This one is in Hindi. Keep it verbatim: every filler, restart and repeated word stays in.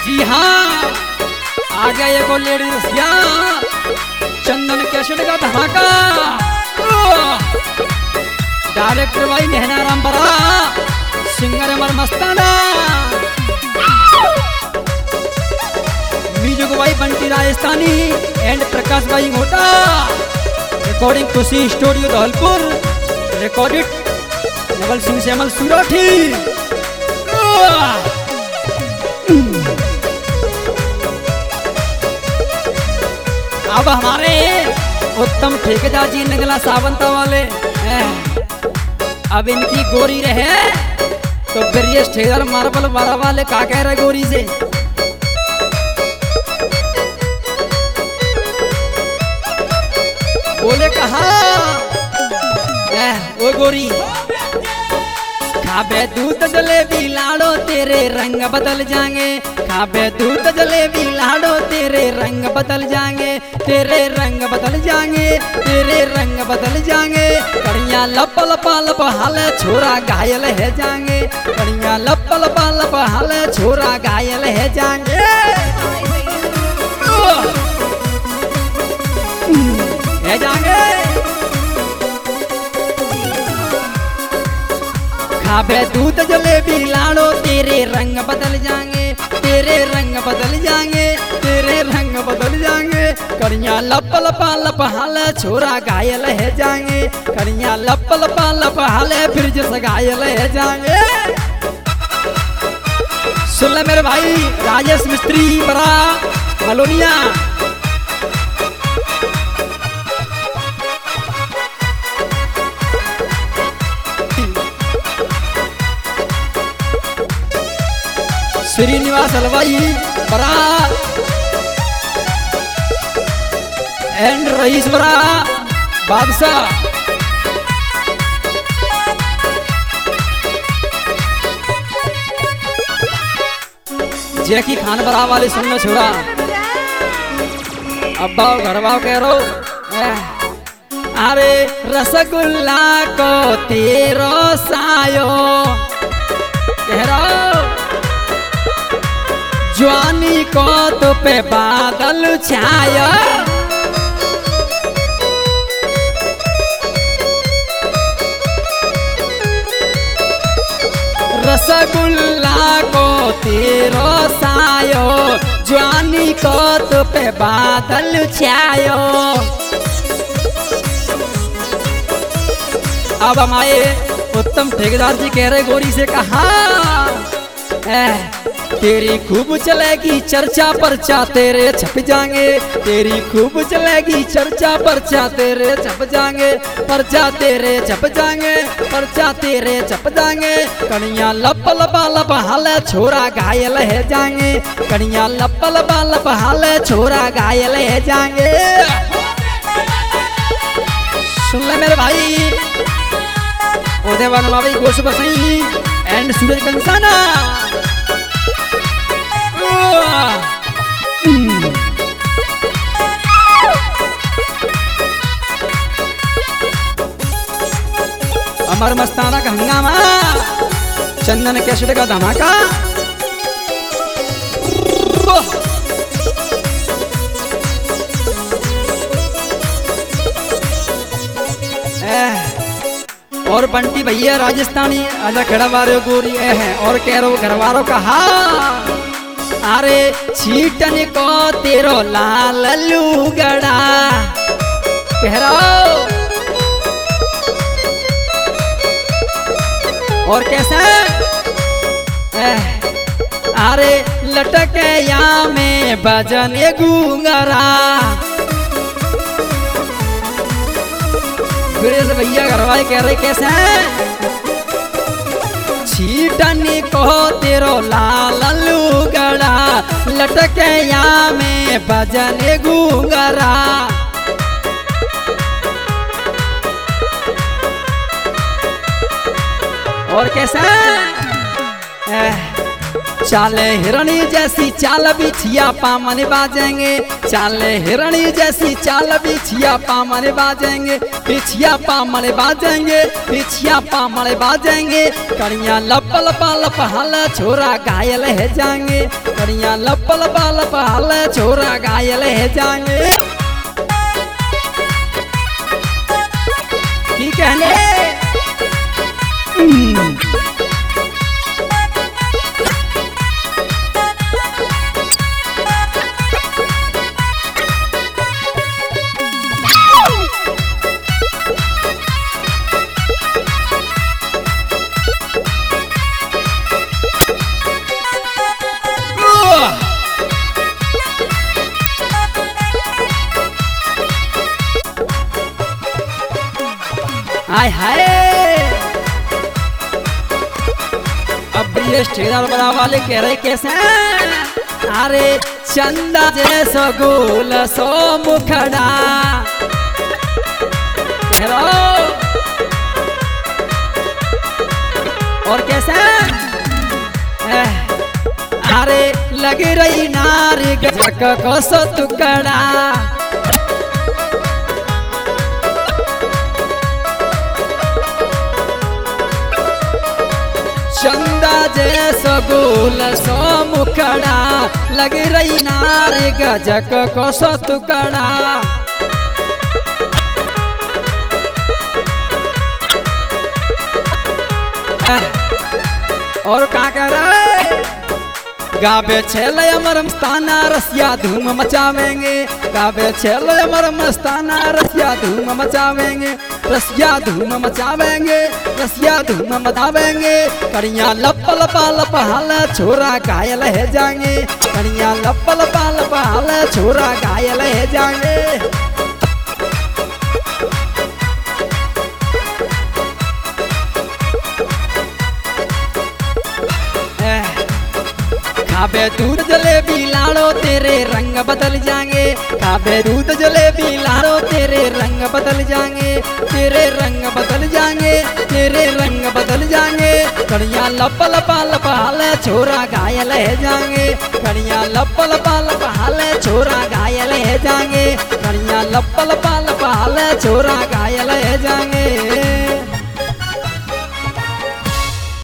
जी हाँ, आ गया एक और लेडी रसिया, चंदन कैसेट का धमाका। डायरेक्टर भाई नैना राम बरा, सिंगर अमर मस्ताना, म्यूजिक भाई बंटी राजस्थानी एंड प्रकाश भाई मोटा। Recording Khushi studio Dholpur, recorded Naval Singh Shyamal Surathi. अब हमारे उत्तम ठेकेदार जी नगला सावंता वाले, अब इनकी गोरी रहे तो ब्रिजेश ठेकेदार मार्बल बारा वाले का कह रहे गोरी से। बोले कहा ओ गोरी, खाबे दूध जलेबी लाड़ो तेरे रंग बदल जाएंगे, खाबे दूध जलेबी लाड़ो तेरे रंग बदल जाएंगे, तेरे रंग बदल जाएंगे, तेरे रंग बदल जाएंगे। कड़िया लप लपा लप हाले छोरा घायल है जाएंगे, कड़िया लप लपा लप हाले छोरा घायल है जाएंगे, है जाएंगे। खाबे दूध जलेबी लाड़ो तेरे रंग बदल जाएंगे, तेरे रंग बदल जाएंगे, तेरे रंग बदल जाएंगे। कड़िया लप लपा लप हाले छोरा घायल है जाएंगे, कड़िया लप लपा लप हाले फिर जैसे घायल है जाएंगे। सुन ले मेरे भाई राजेश मिस्त्री बड़ा मलोनिया, श्रीनिवास हलवाई बरा एंड रईस बरा बादशाह। जैकी खान बरा वाले सुनना छोड़ा, अब्बा घरवा कह रो। अरे रसगुल्ला को तेरो सायो कह रो, जवानी को तो पे बादल छाया, रसगुल्ला को तेरो सायो, जवानी को तो पे बादल छायो। अब हमारे उत्तम ठेकेदार जी कह रहे गोरी से कहा, तेरी खूब चलेगी चर्चा परचा तेरे छप जाएंगे, तेरी खूब चलेगी चर्चा परचा तेरे छप जाएंगे, परचा तेरे छप जाएंगे, परचा तेरे छप जाएंगे। कड़िया लप लपा लप हाले छोरा घायल है जाएंगे, कड़िया लप लपा लप हाले छोरा घायल है जाएंगे। सुन ले मेरे भाई ओदे बनवा भाई गोश बसई एंड सूरज कंसाना। अमर मस्ताना का हंगामा, चंदन कैसेट का धमाका। और बंटी भैया राजस्थानी आजा खड़ा मारे गोरी है और कह रो घरवारों का हाँ। अरे छीटन को तेरो लाल लूगड़ा कह रहा, और कैसे अरे लटक या में बजन गूंगरा। फिर से भैया घरवाले कह रहे कैसे, छीटन को तेरो लाल लूगड़ा, लटक या में बजन गूंगरा। और कैसा चाले हिरणी जैसी चाल बिछिया पामन बाजेंगे, चाले हिरणी जैसी चाल बिछिया पामन बाजेंगे, बिछिया पामन बाजेंगे, बिछिया पामन बाजेंगे। कड़िया लप लप लप हल छोरा घायल है जाएंगे, कड़िया लप लप लप हल छोरा घायल है जाएंगे। की कहने हाय हाय। अब ये स्टेडर बड़ा वाले कह रहे कैसे, अरे चंदा जैसा गोल सो मुखड़ा और कैसे, अरे लग रही नारी गजक को सो टुकड़ा। चंदा जैसा गोल सो मुखड़ा लग रही नारी गजक को सो टुकड़ा। और क्या कह रहा है, गावे छेले अमर मस्ताना रसिया धूम मचावेंगे, गावे छेले अमर मस्ताना रसिया धूम मचावेंगे, रसिया धूम मचावेंगे, रसिया धूम मचावेंगे। कड़िया लप लप लप हल छोरा घायल है जाएंगे, कड़िया लप लप लप हल छोरा घायल है जाएंगे। खाबे दूध जलेबी लाड़ो तेरे रंग बदल जाएंगे, खाबे दूध जलेबी लाड़ो तेरे रंग बदल जाएंगे, तेरे रंग बदल जाएंगे, तेरे रंग बदल जाएंगे। कड़िया लप लप लप हाल छोरा घायल है जाएंगे, कड़िया लप लप लप हाल छोरा घायल है जाएंगे, कड़िया लप लप लप हाल छोरा घायल है जाएंगे।